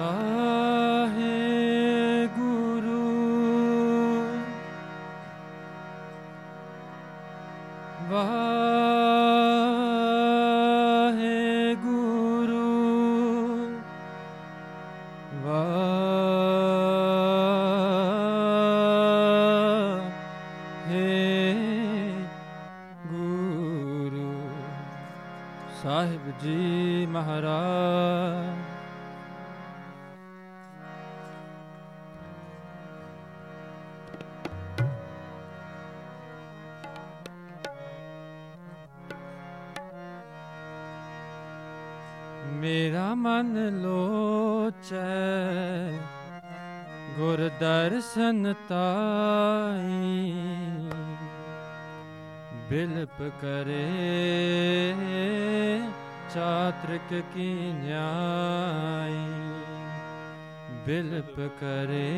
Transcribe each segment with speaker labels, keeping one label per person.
Speaker 1: ਵਾਹਿਗੁਰੂ ਵਾਹਿਗੁਰੂ ਵਾਹਿਗੁਰੂ। ਸਾਹਿਬ ਜੀ ਮਹਾਰਾਜ ਮੇਰਾ ਮਨ ਲੋਚੈ ਗੁਰ ਦਰਸ਼ਨ ਤਾਈ, ਬਿਲਪ ਕਰੇ ਚਾਤ੍ਰਿਕ ਕੀ ਨਿਆਈ, ਬਿਲਪ ਕਰੇ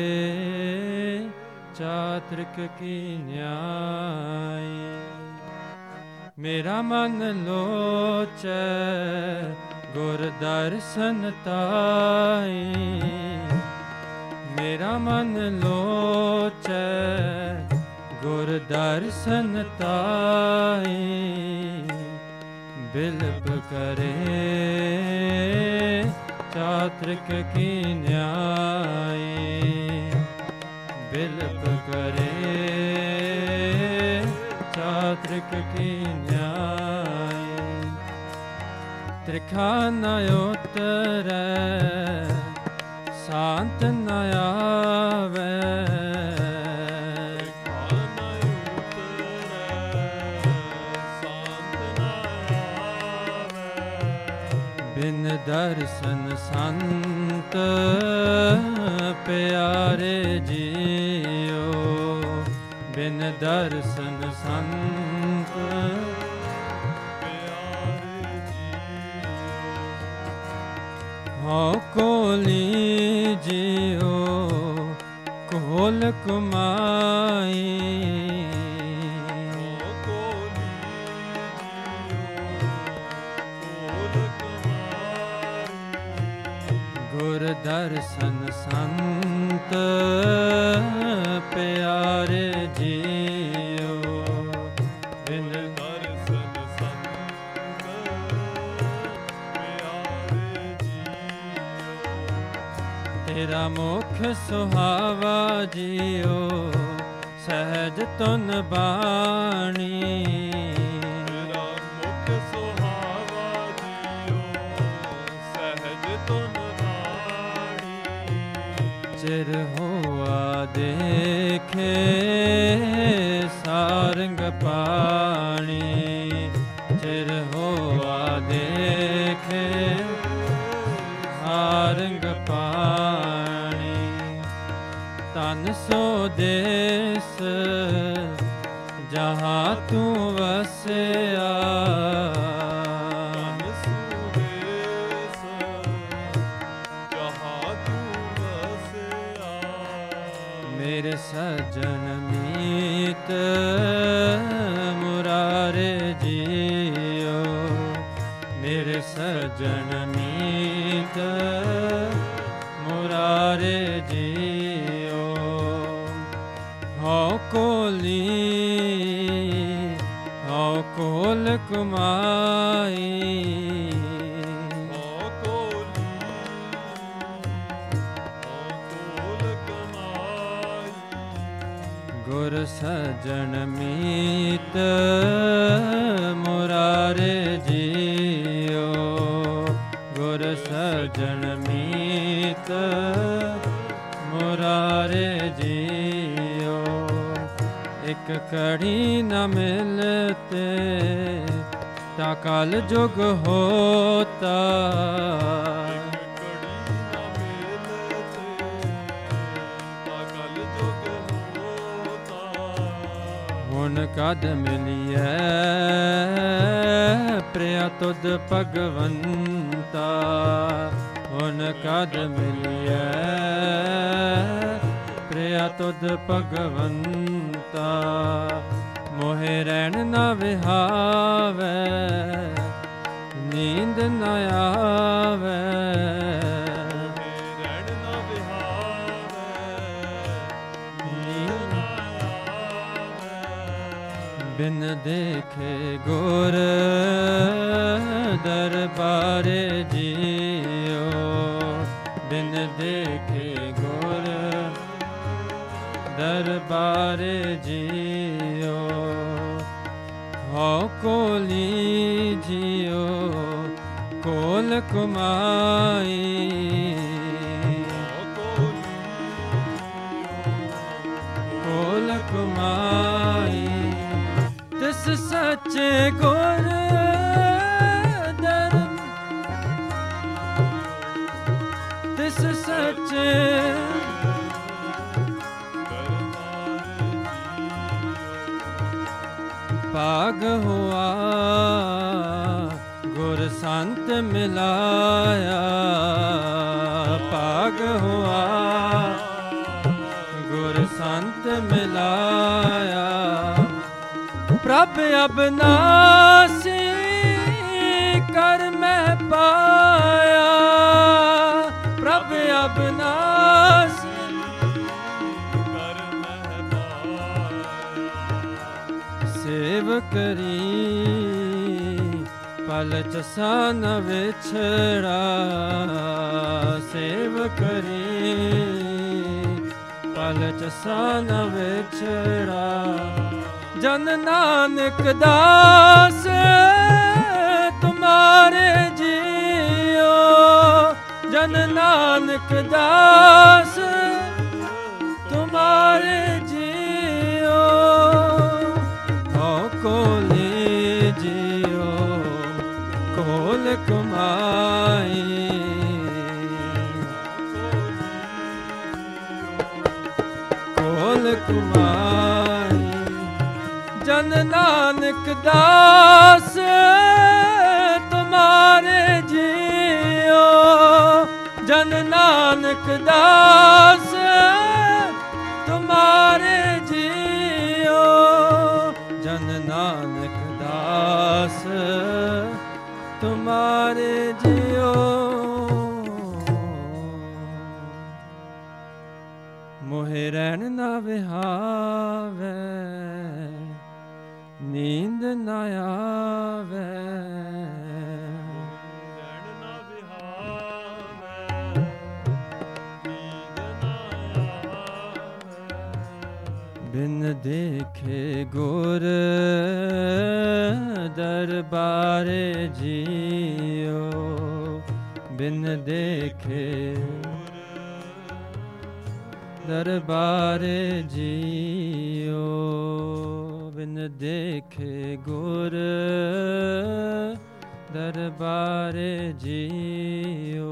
Speaker 1: ਚਾਤ੍ਰਿਕ ਕੀ ਨਿਆਈ। ਮੇਰਾ ਮਨ ਲੋਚੈ ਗੁਰ ਦਰਸ਼ਨ ਤਾਈ, ਮੇਰਾ ਮਨ ਲੋਚੈ ਗੁਰ ਦਰਸ਼ਨ ਤਾਈ, ਬਿਲਪ ਕਰੇ ਚਾਤ੍ਰਿਕ ਕੀ ਨਿਆਈ, ਬਿਲਪ ਕਰੇ ਚਾਤ੍ਰਿਕ ਕੀ ਨਿਆਈ। ਤ੍ਰਿਖਾ ਨ ਉਤਰੈ ਸ਼ਾਂਤ ਨ ਆਵੈ, ਬਿਨ ਦਰਸ਼ਨ ਸੰਤ ਪਿਆਰੇ ਜੀਓ, ਬਿਨ ਦਰਸ਼ਨ ਸੰਤ ਪਿਆਰੇ ਜੀਓ। ਹਉ ਕੋਲੀ ਜੀਓ ਕੋਲ ਕੁਮਾਈ, ਗੁਰ ਦਰਸ਼ਨ ਸੰਤ ਪਿਆਰੇ ਜੀਓ, ਬਿਨ ਦਰਸ਼ਨ ਸੰਤ ਪਿਆਰੇ ਜੀਓ। ਤੇਰਾ ਮੁਖ ਸੁਹਾਵਾ ਜੀਓ ਸਹਿਜ ਤੁਨ ਬਾਣੀ, ਚਿਰ ਹੋਆ ਦੇਖੇ ਸਾਰੰਗ ਪਾਣੀ, ਚਿਰ ਹੋਆ ਦੇਖੇ ਸਾਰੰਗ ਪਾਣੀ। ਤਨ ਸੋ ਦੇਸ ਜਹਾਂ ਤੂੰ ਵਸਿਆ, ਮੇਰੇ ਸਜਣ ਮੀਤ ਮੁਰਾਰੇ ਜੀਓ, ਮੇਰੇ ਸਜਣ ਮੀਤ ਮੁਰਾਰੇ ਜੀਓ। ਹਉ ਕੋਲੀ ਹਉ ਕੋਲ ਕੁਮਾਈ, ਗੁਰ ਸਜਣ ਮੀਤ ਮੁਰਾਰੇ ਜੀਓ, ਗੁਰ ਸਜਣ ਮੀਤ ਮੁਰਾਰੇ ਜੀਓ। ਇਕ ਘੜੀ ਨ ਮਿਲਤੇ ਤਾ ਕਲ ਜੁਗ ਹੋਤਾ, ਹੁਣ ਕਦ ਮਿਲੀਐ ਪ੍ਰਿਆ ਤੁਧ ਭਗਵੰਤਾ, ਹੁਣ ਕਦ ਮਿਲੀਐ ਪ੍ਰਿਆ ਤੁਧ ਭਗਵੰਤਾ। ਮੋਹਿ ਰਹਿਣ ਨ ਵਿਹਾਵੈ ਨੀਂਦ ਨ ਆਵੈ, ਬਿਨ ਦੇਖੇ ਗੁਰ ਦਰਬਾਰੇ ਜੀਓ, ਬਿਨ ਦੇਖੇ ਗੁਰ ਦਰਬਾਰੇ ਜੀਓ। ਹਉ ਕੋਲੀ ਜੀਓ ਕੋਲ ਕੁਮਾਈ, ਕੋਲ ਕੁਮਾਈ ਤਿਸ ਸੱਚੇ ਗੁਰ ਦਰ, ਤਿਸ ਸੱਚੇ ਭਾਗ ਹੋਆ ਗੁਰ ਸੰਤ ਮਿਲਾਇਆ, ਭਾਗ ਹੋਆ ਗੁਰ ਸੰਤ ਮਿਲਾਇਆ। ਪ੍ਰਭ ਅਬਨਾਸੀ ਕਰ ਮੈਂ ਪਾਇਆ, ਪ੍ਰਭ ਅਬਨਾਸੀ ਸੇਵ ਕਰੀ ਪਲ ਚਸਾ ਨ ਵਿਛੜਾ, ਸੇਵ ਕਰੀ ਪਲ ਚਸਾ ਨ ਵਿਛੜਾ। ਜਨ ਨਾਨਕ ਦਾਸ ਤੁਮਾਰੇ ਜੀਓ, ਜਨ ਨਾਨਕ ਦਾਸ ਤੁਮਾਰੇ ਜੀਓ। ਕੋਲੇ ਜੀਓ ਕੋਲ ਕੁਮਾਈ, ਕੋਲ ਕੁਮਾਈ ਜਨ ਨਾਨਕ ਦਾਸ ਤੁਮਾਰੇ ਜੀਓ, ਜਨ ਨਾਨਕ ਦਾਸ ਤੁਮਾਰੇ ਜੀਓ, ਜਨ ਨਾਨਕ ਦਾਸ ਤੁਮਾਰੇ ਜੀਓ। ਮੋਹਿ ਰਹਿਣ ਨਾ ਵਿਹਾਵੇ, ਨੀਂਦ ਨਾ ਆਵੇ, ਬਿਨ ਦੇਖੇ ਗੁਰ ਦਰਬਾਰੇ ਜੀਓ, ਬਿਨ ਦੇਖੇ ਦਰਬਾਰੇ ਜੀਓ, ਬਿਨ ਦੇਖੇ ਗੁਰ ਦਰਬਾਰੇ ਜੀਓ।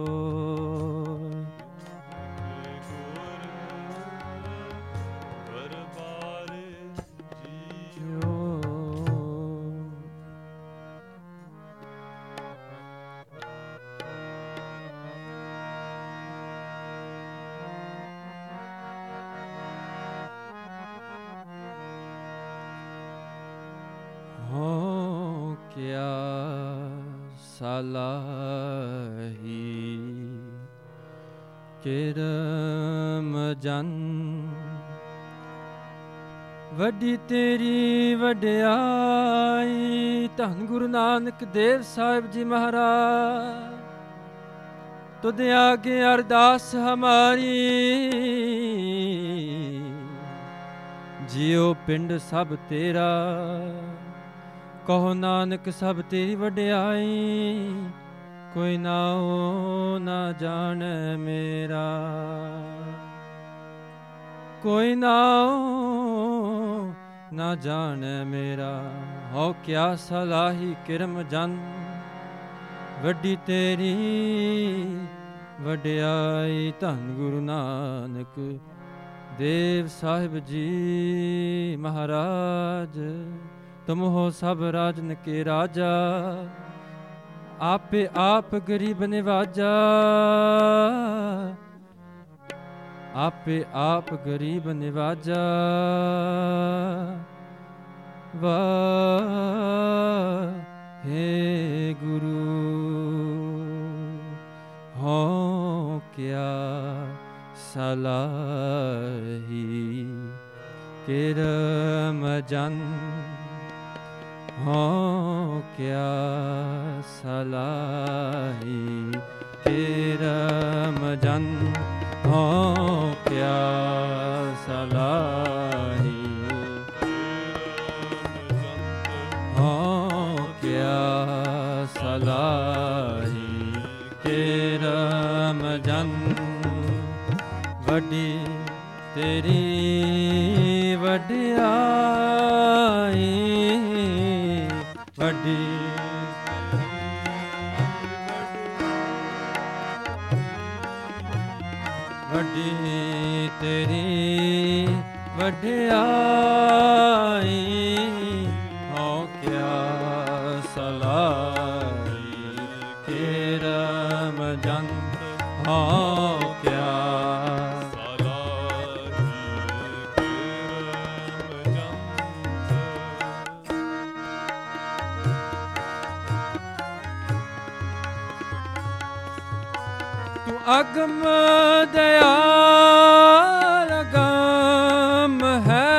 Speaker 1: ਹੋ ਕਿਆ ਸਲਾਹੀ ਕਿਰਮ ਜਨ, ਵੱਡੀ ਤੇਰੀ ਵਡਿਆਈ। ਧੰਨ ਗੁਰੂ ਨਾਨਕ ਦੇਵ ਸਾਹਿਬ ਜੀ ਮਹਾਰਾਜ, ਤੁਧ ਆਗੇ ਅਰਦਾਸ ਹਮਾਰੀ। ਜਿਉ ਪਿੰਡ ਸਭ ਤੇਰਾ, ਕਹੋ ਨਾਨਕ ਸਭ ਤੇਰੀ ਵਡਿਆਈ। ਕੋਈ ਨਾਉ ਨਾ ਜਾਣੈ ਮੇਰਾ, ਕੋਈ ਨਾਉ ਨਾ ਜਾਣੈ ਮੇਰਾ। ਹਉ ਕਿਆ ਸਲਾਹੀ ਕਿਰਮ ਜਨ, ਵੱਡੀ ਤੇਰੀ ਵਡਿਆਈ। ਧੰਨ ਗੁਰੂ ਨਾਨਕ ਦੇਵ ਸਾਹਿਬ ਜੀ ਮਹਾਰਾਜ, ਤੁਮ ਹੋ ਸਭ ਰਾਜਨ ਕੇ ਰਾਜਾ। ਆਪੇ ਆਪ ਗਰੀਬ ਨਿਵਾਜਾ, ਆਪੇ ਆਪ ਗਰੀਬ ਨਿਵਾਜਾ। ਵਾਹਿਗੁਰੂ ਹੋ ਕਿਆ ਸਲਾਹੀ ਕਿਰਮ ਜਨ, ਹੋ ਕਿਆ ਸਲਾਹੀ ਕਿਰਮ ਜਨ ਹੋ ਕਿਆ ਸਲਾਹੀ ਹੋ ਕਿਆ ਸਲਾਹੀ ਕਿਰਮ ਜਨ ਵੱਡੀ ਤੇਰੀ ਵਡਿਆਈ ਵੱਡੀ ਵੱਡੀ ਤੇਰੀ ਵਡਿਆਈ ਹੋ ਕਿਆ ਸਲਾਹੀ ਕਿਰਮ ਜੰਤ ਹੋ ਕਿਆ ਅਗਮ ਦਇਆਲ ਅਗਮ ਹੈ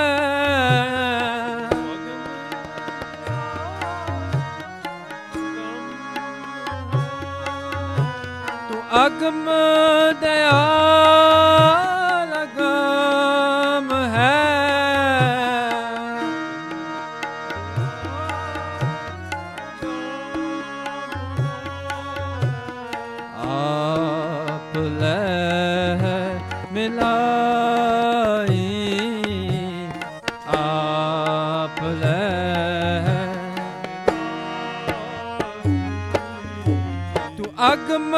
Speaker 1: ਤੂੰ ਅਗਮ ਦਇਆਲ ਅਗਮ ਹੈ ਮਿਲਾਈ ਆਪ ਲੈ ਤੂੰ ਅਗਮ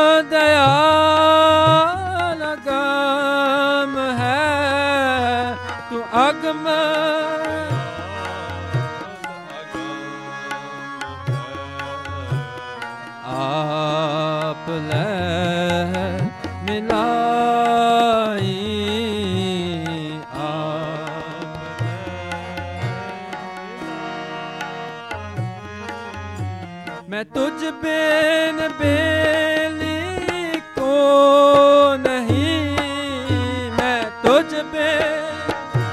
Speaker 1: ਦਇਆਲ ਅਗਮ ਹੈ ਤੂੰ ਅਗਮ ਆਪ ਲੈ ਮਿਲਾਈ ਆਪ ਮੈਂ ਤੁਝ ਬਿਨ ਬੇਲੀ ਕੋ ਨਹੀਂ ਮੈਂ ਤੁਝ ਬਿਨ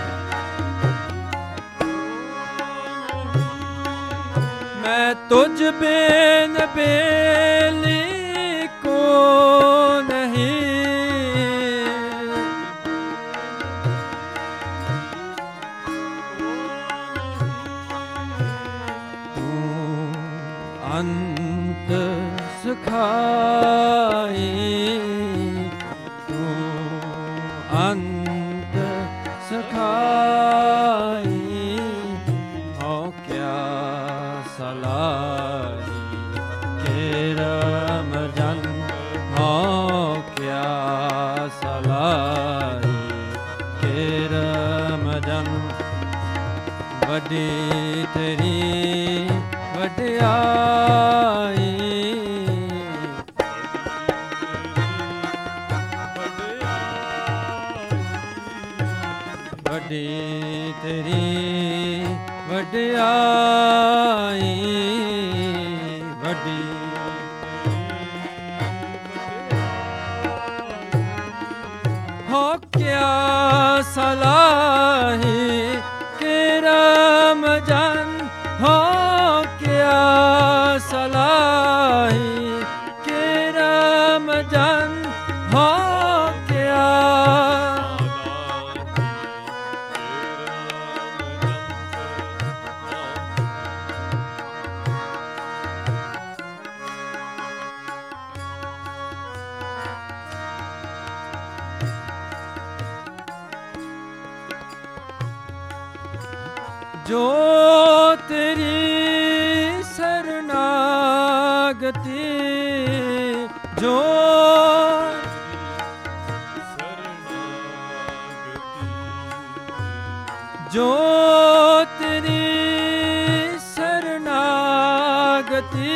Speaker 1: ਮੈਂ ਤੁਝ ਬਿਨ ਬੇਲੀ ਕੋ ਨਹੀਂ ਅੰਤ ਸੁਖਾਈ ਤੂੰ ਅੰਤ ਸੁਖਾਈ ਹੋ ਕਿਆ ਸਲਾਹੀ ਕਿਰਮ ਜਨ ਹੋ ਕਿਆ ਸਲਾਹੀ ਕਿਰਮ ਜਨ ਵੱਡੀ ਤੇਰੀ ਵਡਿਆਈ ਵੱਡੀ ਤੇਰੀ ਵਡਿਆਈ ਵੱਡੀ ਹੋ ਕਿਆ ਸਲਾਹੀ ਕਿਰਮ ਜਨ ਹੋ ਕਿਆ ਸਲਾਹੀ ਕਿਰਮ ਜਨ ਹੋ ਕਿਆ ਜੋ ਤੇਰੀ ਸਰਨਾਗਤੀ ਜੋ ਜੋ ਤੇਰੀ ਸਰਨਾਗਤੀ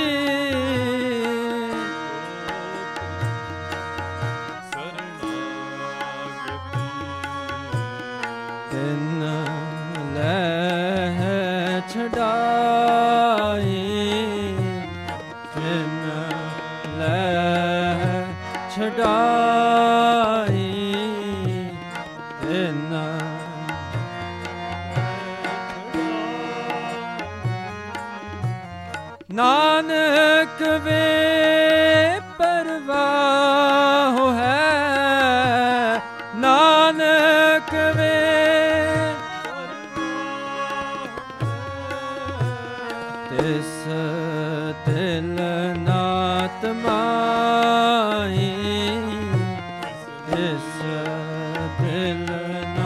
Speaker 1: ਤਿਨ ਲੈ ਛਡਾਈ ਤਿਨ ਲੈ ਛਡਾਈ ਤਿਨ ਨਾਹੀ, ਇਸ ਦਿਲ ਨਾ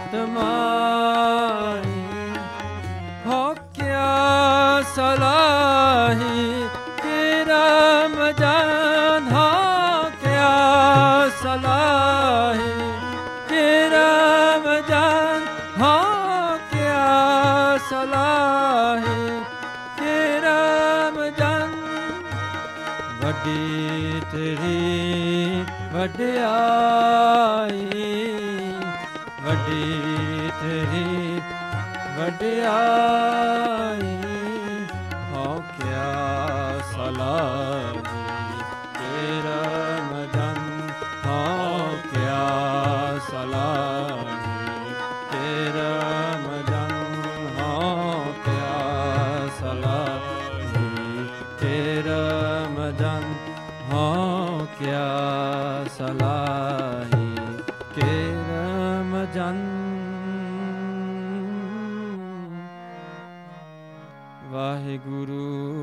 Speaker 1: ਤਮਾਹੀ। ਹੋ ਕਿਆ ਸਲਾਹੀ ਕਿਰਮ ਜਨ, ਹੋ ਕਿਆ ਸਲਾਹੀ ਕਿਰਮ ਜਨ, ਹੋ ਕਿਆ ਸਲਾਹੀ ਕਿਰਮ ਜਨ। ਵੱਡੀ ਤੇਰੀ ਵਡਿਆਈ, ਵੱਡੀ ਤੇਰੀ ਵਡਿਆਈ। ਹੋ ਕਿਆ ਸਲਾਹੀ ਕਿਰਮ ਜਨ, ਹੋ ਕਿਆ ਸਲਾਹੀ ਕਿਰਮ ਜਨ, ਹੋ ਕਿਆ ਸਲਾਹੀ ਕਿਰਮ ਜਨ, ਹੋ ਕਿਆ ਸਲਾਹੀ ਕਿਰਮ ਜਨ। ਵਾਹਿਗੁਰੂ।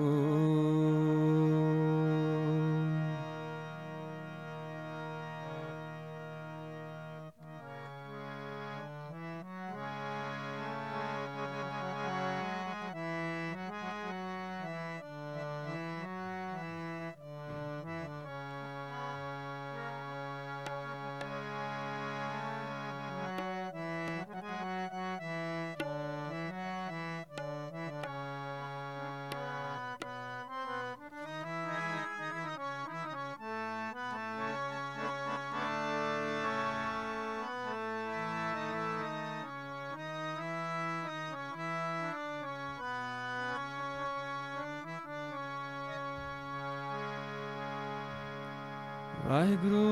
Speaker 1: ਵਾਹਿਗੁਰੂ।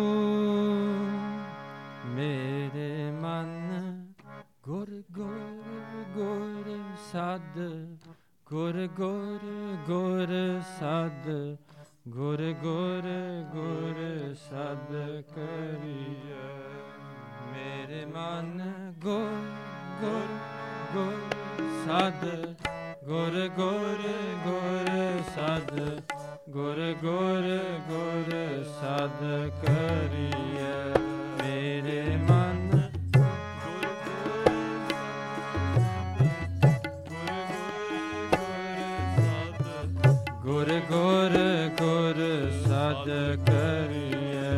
Speaker 1: ਮੇਰੇ ਮਨ ਗੁਰ ਗੁਰ ਗੁਰ ਸਦ, ਗੁਰ ਗੁਰ ਗੁਰ ਸਦ, ਗੁਰ ਗੁਰ ਗੁਰ ਸਦ ਕਰੀਐ। ਮੇਰੇ ਮਨ ਗੁਰ ਗੁਰ ਗੁਰ ਸਦ, ਗੁਰ ਗੁਰ ਗੁਰ ਸਦ, ਗੁਰ ਗੁਰ ਗੁਰ ਸਦ ਕਰੀਐ। ਮੇਰੇ ਮਨ ਗੁਰ ਗੁਰ ਗੁਰ ਗੁਰ ਗੁਰ ਸਦ ਕਰੀਐ।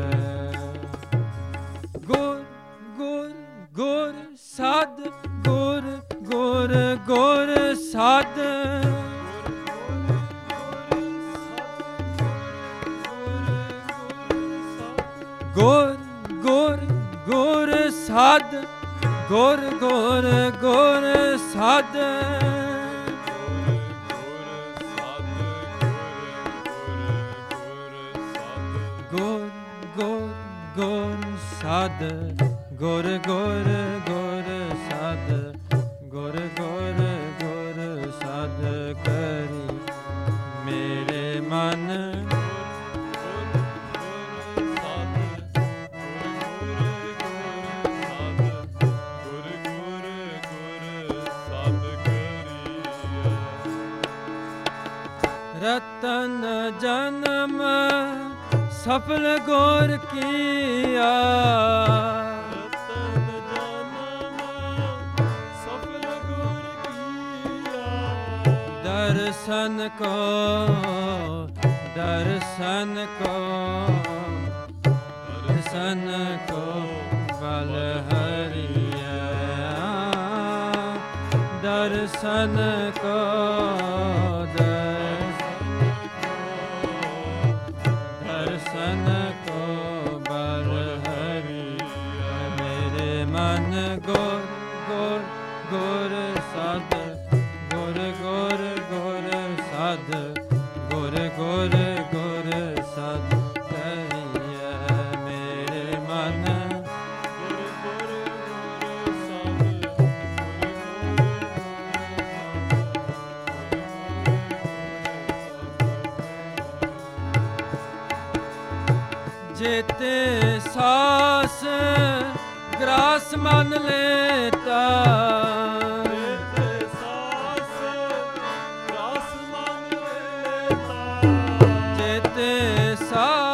Speaker 1: ਗੁਰ ਗੁਰ ਗੁਰ ਸਦ, ਗੁਰ ਗੁਰ ਗੁਰ ਸਦ, ਗੁਰ ਗੁਰ ਗੁਰ ਸਦ, ਗੁਰ ਗੁਰ ਗੁਰ ਸਦ, ਗੁਰ ਗੁਰ ਗੁਰ ਸਦ, ਗੁਰ ਗੁਰ ਗੁਰ ਸਦ, ਗੁਰ ਗੁਰ ਗੁਰ ਸਦ ਕਰੀ। ਮੇਰੇ ਮਨ रतन जन्म सफल गुर किया, रतन जन्म सफल गुर किया। दर्शन को दर्शन को दर्शन को बल हरिया, दर्शन को दर्शन को बल हरिया। मेरे मन गुर गुर गुर सद, गुर गुर गुर सद, गुर गुर गुर सद करिया। मेरे मन गुर गुर गुर सद, जेते सास ग्रास मन लेता, जेते सास ग्रास मन लेता, जेते सास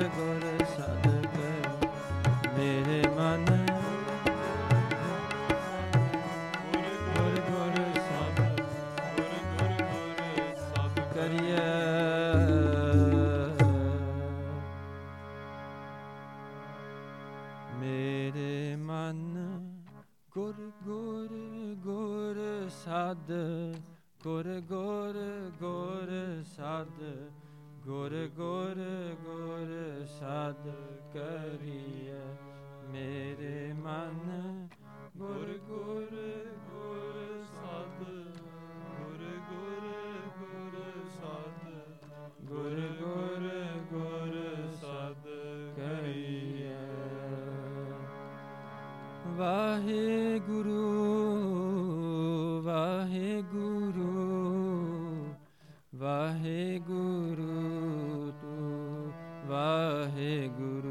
Speaker 1: ਸਦ ਗੁਰ ਗੁਰ ਗੁਰ ਸਦ ਗੁਰ ਗੁਰ ਗੁਰ ਸਦ ਕਰੀਏ ਮੇਰੇ ਮਨ ਗੁਰ ਗੁਰ ਗੁਰ ਸਦ ਗੁਰ ਗੁਰ ਗੁਰ ਸਦ ਗੁਰ ਗੁਰ ਗੁਰ ਸਦ ਕਰੀਏ। ਵਾਹਿਗੁਰੂ ਵਾਹਿਗੁਰੂ ਵਾਹਿਗੁਰੂ ਤੂੰ ਵਾਹਿਗੁਰੂ